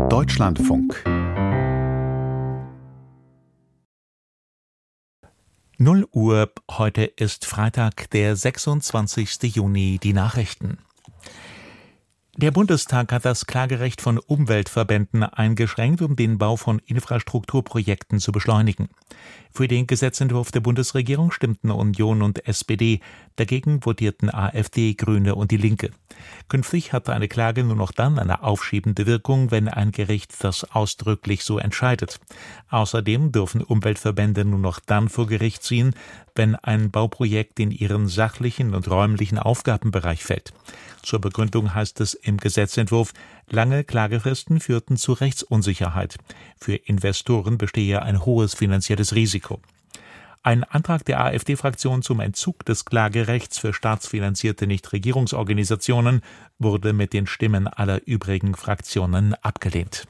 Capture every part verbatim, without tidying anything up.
Deutschlandfunk. null Uhr, heute ist Freitag, der sechsundzwanzigste Juni, die Nachrichten. Der Bundestag hat das Klagerecht von Umweltverbänden eingeschränkt, um den Bau von Infrastrukturprojekten zu beschleunigen. Für den Gesetzentwurf der Bundesregierung stimmten Union und S P D, dagegen votierten A f D, Grüne und die Linke. Künftig hat eine Klage nur noch dann eine aufschiebende Wirkung, wenn ein Gericht das ausdrücklich so entscheidet. Außerdem dürfen Umweltverbände nur noch dann vor Gericht ziehen, wenn ein Bauprojekt in ihren sachlichen und räumlichen Aufgabenbereich fällt. Zur Begründung heißt es im Gesetzentwurf, lange Klagefristen führten zu Rechtsunsicherheit. Für Investoren bestehe ein hohes finanzielles Risiko. Ein Antrag der A f D-Fraktion zum Entzug des Klagerechts für staatsfinanzierte Nichtregierungsorganisationen wurde mit den Stimmen aller übrigen Fraktionen abgelehnt.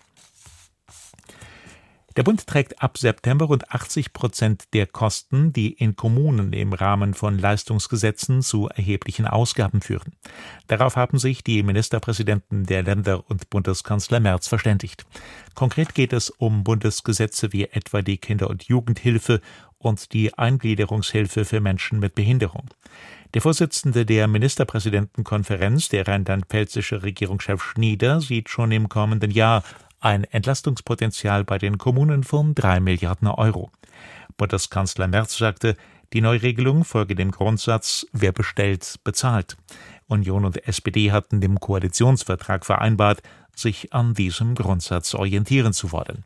Der Bund trägt ab September rund achtzig Prozent der Kosten, die in Kommunen im Rahmen von Leistungsgesetzen zu erheblichen Ausgaben führen. Darauf haben sich die Ministerpräsidenten der Länder und Bundeskanzler Merz verständigt. Konkret geht es um Bundesgesetze wie etwa die Kinder- und Jugendhilfe und die Eingliederungshilfe für Menschen mit Behinderung. Der Vorsitzende der Ministerpräsidentenkonferenz, der rheinland-pfälzische Regierungschef Schnieder, sieht schon im kommenden Jahr ein Entlastungspotenzial bei den Kommunen von drei Milliarden Euro. Bundeskanzler Merz sagte, die Neuregelung folge dem Grundsatz, wer bestellt, bezahlt. Union und S P D hatten dem Koalitionsvertrag vereinbart, sich an diesem Grundsatz orientieren zu wollen.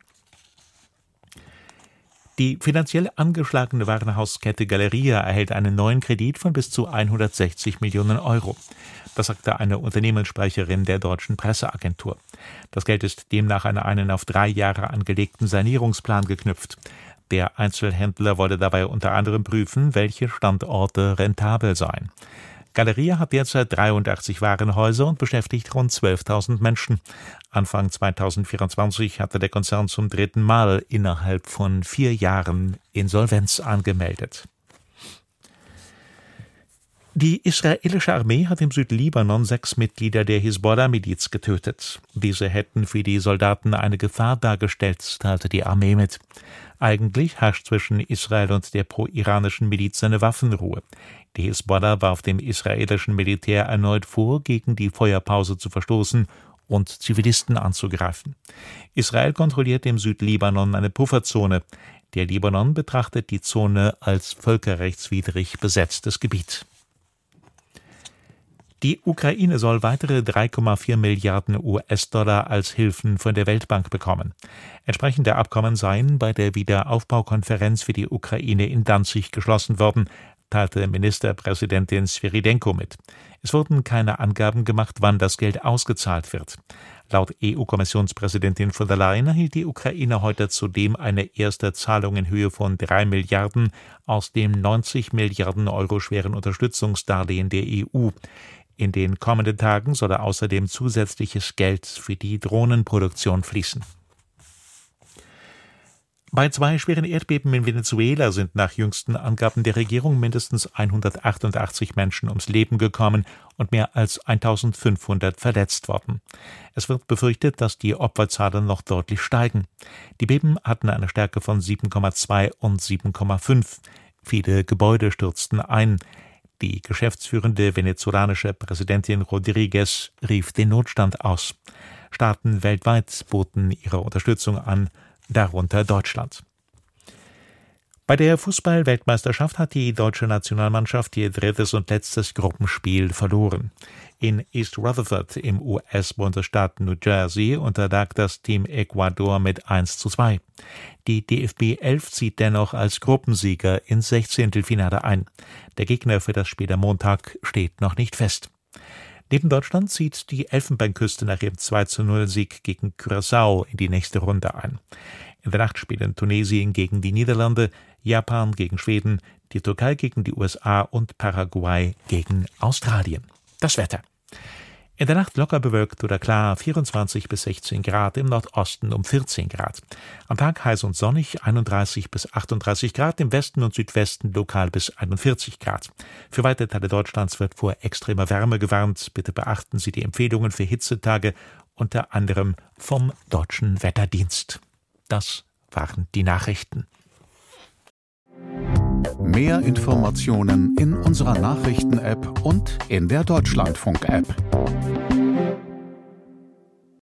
Die finanziell angeschlagene Warenhauskette Galeria erhält einen neuen Kredit von bis zu hundertsechzig Millionen Euro. Das sagte eine Unternehmenssprecherin der deutschen Presseagentur. Das Geld ist demnach an einen auf drei Jahre angelegten Sanierungsplan geknüpft. Der Einzelhändler wolle dabei unter anderem prüfen, welche Standorte rentabel seien. Galeria hat derzeit dreiundachtzig Warenhäuser und beschäftigt rund zwölftausend Menschen. Anfang zweitausendvierundzwanzig hatte der Konzern zum dritten Mal innerhalb von vier Jahren Insolvenz angemeldet. Die israelische Armee hat im Südlibanon sechs Mitglieder der Hisbollah-Miliz getötet. Diese hätten für die Soldaten eine Gefahr dargestellt, teilte die Armee mit. Eigentlich herrscht zwischen Israel und der pro-iranischen Miliz eine Waffenruhe. Die Hisbollah warf dem israelischen Militär erneut vor, gegen die Feuerpause zu verstoßen und Zivilisten anzugreifen. Israel kontrolliert im Südlibanon eine Pufferzone. Der Libanon betrachtet die Zone als völkerrechtswidrig besetztes Gebiet. Die Ukraine soll weitere drei Komma vier Milliarden U S-Dollar als Hilfen von der Weltbank bekommen. Entsprechende Abkommen seien bei der Wiederaufbaukonferenz für die Ukraine in Danzig geschlossen worden, teilte Ministerpräsidentin Sviridenko mit. Es wurden keine Angaben gemacht, wann das Geld ausgezahlt wird. Laut E U-Kommissionspräsidentin von der Leyen erhielt die Ukraine heute zudem eine erste Zahlung in Höhe von drei Milliarden aus dem neunzig Milliarden Euro schweren Unterstützungsdarlehen der E U. In den kommenden Tagen solle außerdem zusätzliches Geld für die Drohnenproduktion fließen. Bei zwei schweren Erdbeben in Venezuela sind nach jüngsten Angaben der Regierung mindestens hundertachtundachtzig Menschen ums Leben gekommen und mehr als eintausendfünfhundert verletzt worden. Es wird befürchtet, dass die Opferzahlen noch deutlich steigen. Die Beben hatten eine Stärke von sieben Komma zwei und sieben Komma fünf. Viele Gebäude stürzten ein. Die geschäftsführende venezolanische Präsidentin Rodriguez rief den Notstand aus. Staaten weltweit boten ihre Unterstützung an, darunter Deutschland. Bei der Fußball-Weltmeisterschaft hat die deutsche Nationalmannschaft ihr drittes und letztes Gruppenspiel verloren. In East Rutherford im U S-Bundesstaat New Jersey unterlag das Team Ecuador mit eins zu zwei. Die D F B elf zieht dennoch als Gruppensieger ins Sechzehntelfinale ein. Der Gegner für das Spiel am Montag steht noch nicht fest. Neben Deutschland zieht die Elfenbeinküste nach ihrem zwei zu null Sieg gegen Curaçao in die nächste Runde ein. In der Nacht spielen Tunesien gegen die Niederlande, Japan gegen Schweden, die Türkei gegen die U S A und Paraguay gegen Australien. Das Wetter. In der Nacht locker bewölkt oder klar, vierundzwanzig bis sechzehn Grad, im Nordosten um vierzehn Grad. Am Tag heiß und sonnig, einunddreißig bis achtunddreißig Grad, im Westen und Südwesten lokal bis einundvierzig Grad. Für weite Teile Deutschlands wird vor extremer Wärme gewarnt. Bitte beachten Sie die Empfehlungen für Hitzetage unter anderem vom Deutschen Wetterdienst. Das waren die Nachrichten. Mehr Informationen in unserer Nachrichten-App und in der Deutschlandfunk-App.